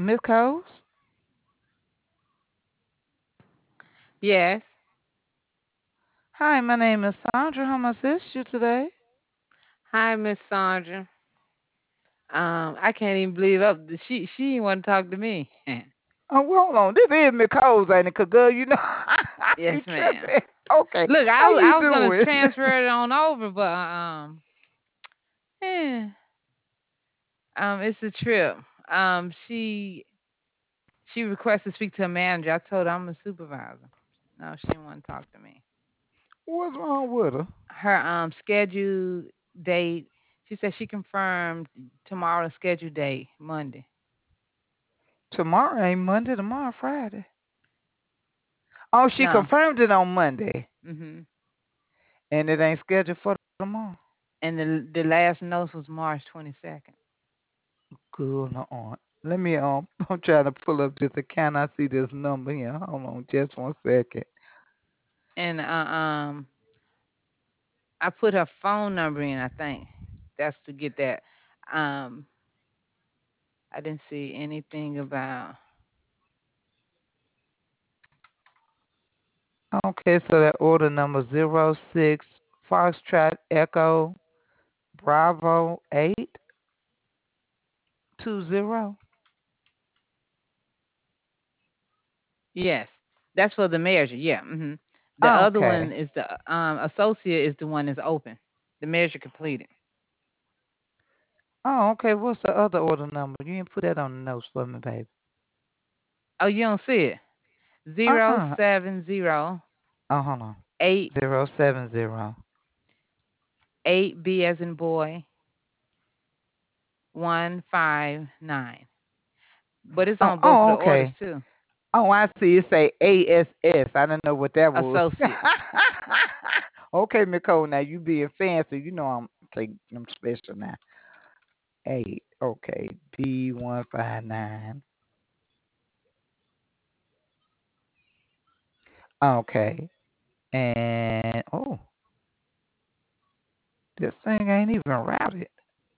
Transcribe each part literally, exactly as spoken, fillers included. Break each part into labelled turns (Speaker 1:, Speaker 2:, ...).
Speaker 1: Miss Coles?
Speaker 2: Yes.
Speaker 1: Hi, my name is Sandra. How may I assist you today?
Speaker 2: Hi, Miss Sandra. Um, I can't even believe up. She she didn't want to talk to me.
Speaker 1: Oh, well, hold on. This is Miss Coles, ain't it? 'Cause, girl, you know, you
Speaker 2: Yes, ma'am.
Speaker 1: tripping. Okay.
Speaker 2: Look, I
Speaker 1: How
Speaker 2: was
Speaker 1: you
Speaker 2: I was gonna
Speaker 1: doing?
Speaker 2: transfer it on over, but um, eh, um, it's a trip. Um, she she requested to speak to a manager. I told her I'm a supervisor. No, she didn't want to talk to me.
Speaker 1: What's wrong with her?
Speaker 2: Her um scheduled date. She said she confirmed tomorrow's scheduled date, Monday.
Speaker 1: Tomorrow ain't Monday. Tomorrow Friday. Oh, she
Speaker 2: No.
Speaker 1: confirmed it on Monday.
Speaker 2: Mhm.
Speaker 1: And it ain't scheduled for tomorrow.
Speaker 2: And the the last notice was March twenty second.
Speaker 1: Good no on. Let me um I'm trying to pull up this account. I see this number here. Hold on just one second.
Speaker 2: And uh, um, I put her phone number in. I think that's to get that. Um, I didn't see anything about.
Speaker 1: Okay, so that order number zero six Foxtrot Echo Bravo eight two zero.
Speaker 2: Yes, that's for the measure. Yeah. hmm The other one
Speaker 1: Okay.
Speaker 2: is the um associate is the one that's open. The measure completed.
Speaker 1: Oh, okay. What's the other order number? You didn't put that on the notes for me, baby.
Speaker 2: Oh, you don't see it? Zero
Speaker 1: Uh-uh.
Speaker 2: seven zero
Speaker 1: Oh, hold on.
Speaker 2: eight
Speaker 1: Zero seven zero.
Speaker 2: eight B as in boy one five nine. But it's
Speaker 1: Oh,
Speaker 2: on both of
Speaker 1: oh,
Speaker 2: the orders
Speaker 1: okay.
Speaker 2: too.
Speaker 1: Oh, I see. It say A S S. I didn't know what that was.
Speaker 2: Associate.
Speaker 1: Okay, Nicole. Now you being fancy. You know I'm taking I'm special now. Eight. Okay. B one five nine. Okay. And oh, this thing ain't even routed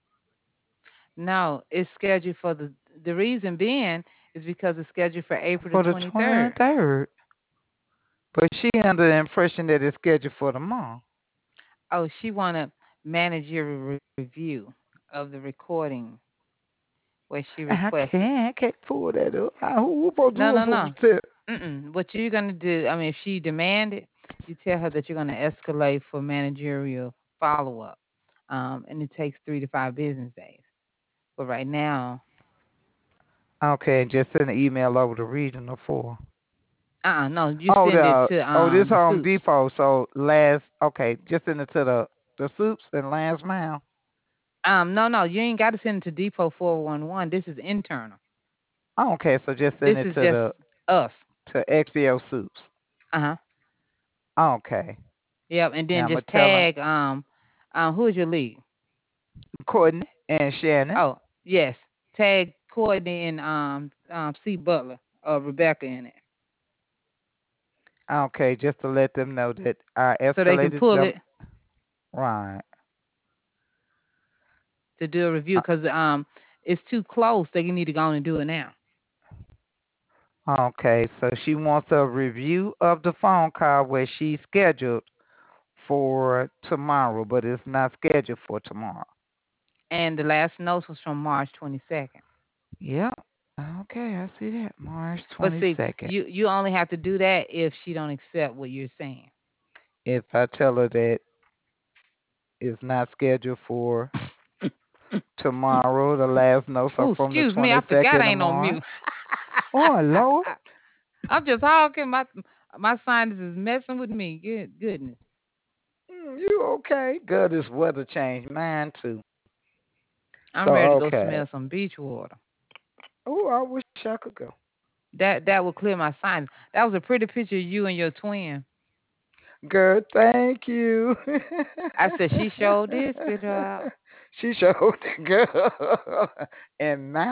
Speaker 2: No, it's scheduled for the the reason being is because it's scheduled for April the
Speaker 1: for the
Speaker 2: twenty-third.
Speaker 1: twenty-third. But she under the impression that it's scheduled for tomorrow.
Speaker 2: Oh, she want a managerial re- review of the recording where she
Speaker 1: I
Speaker 2: requested.
Speaker 1: can't, I can't pull that up. How, who who supposed to
Speaker 2: No,
Speaker 1: do it
Speaker 2: no,
Speaker 1: for me?
Speaker 2: no.
Speaker 1: Too?
Speaker 2: Mm-mm. What you're gonna do? I mean, if she demanded, you tell her that you're gonna escalate for managerial follow up, um, and it takes three to five business days. But right now,
Speaker 1: Okay, just send an email over to regional four.
Speaker 2: uh, uh no, you
Speaker 1: Oh,
Speaker 2: send it
Speaker 1: the
Speaker 2: to
Speaker 1: oh, this
Speaker 2: um the
Speaker 1: Home
Speaker 2: soups.
Speaker 1: Depot. So last, okay, just send it to the the soups and last mile.
Speaker 2: Um, no, no, you ain't got to send it to Depot four one one. This is internal.
Speaker 1: Oh, okay, so just send
Speaker 2: This
Speaker 1: it
Speaker 2: is
Speaker 1: to the
Speaker 2: just us.
Speaker 1: to X E O soups.
Speaker 2: Uh huh.
Speaker 1: Okay,
Speaker 2: Yep. And
Speaker 1: and
Speaker 2: then
Speaker 1: I'm gonna
Speaker 2: just
Speaker 1: tell them
Speaker 2: tag um um who's your lead?
Speaker 1: Courtney and Shannon.
Speaker 2: Oh yes, tag Courtney and um um C Butler or Rebecca in it
Speaker 1: Okay, just to let them know that I
Speaker 2: so they can
Speaker 1: escalated
Speaker 2: pull
Speaker 1: them.
Speaker 2: it
Speaker 1: Right.
Speaker 2: to do a review
Speaker 1: Uh,
Speaker 2: because um it's too close. They need to go on and do it now.
Speaker 1: Okay, so she wants a review of the phone call where she's scheduled for tomorrow, but it's not scheduled for tomorrow.
Speaker 2: And the last note was from March twenty second.
Speaker 1: Yep. Okay, I see that. March
Speaker 2: But see,
Speaker 1: 22nd.
Speaker 2: you you only have to do that if she don't accept what you're saying.
Speaker 1: If I tell her that it's not scheduled for tomorrow, the last notes are
Speaker 2: Oh,
Speaker 1: from the
Speaker 2: excuse me, I forgot I
Speaker 1: twenty-second of
Speaker 2: ain't on
Speaker 1: March.
Speaker 2: mute.
Speaker 1: Oh, Lord.
Speaker 2: I'm just talking. My my sinus is messing with me. Good goodness.
Speaker 1: Mm, you okay? Good as weather change. Mine too.
Speaker 2: I'm
Speaker 1: So,
Speaker 2: ready to go
Speaker 1: okay.
Speaker 2: smell some beach water.
Speaker 1: Oh, I wish I could go.
Speaker 2: That that will clear my sinus. That was a pretty picture of you and your twin.
Speaker 1: Girl, thank you.
Speaker 2: I said she showed did spit her out.
Speaker 1: She showed the girl. And